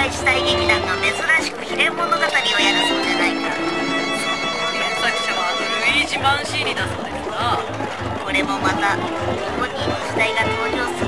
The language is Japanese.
界史大劇団が珍しく秘伝物語をやるそうじゃないか。 原作者はルイージ・マンシーニだそうですな。 これもまた本人の時代が登場す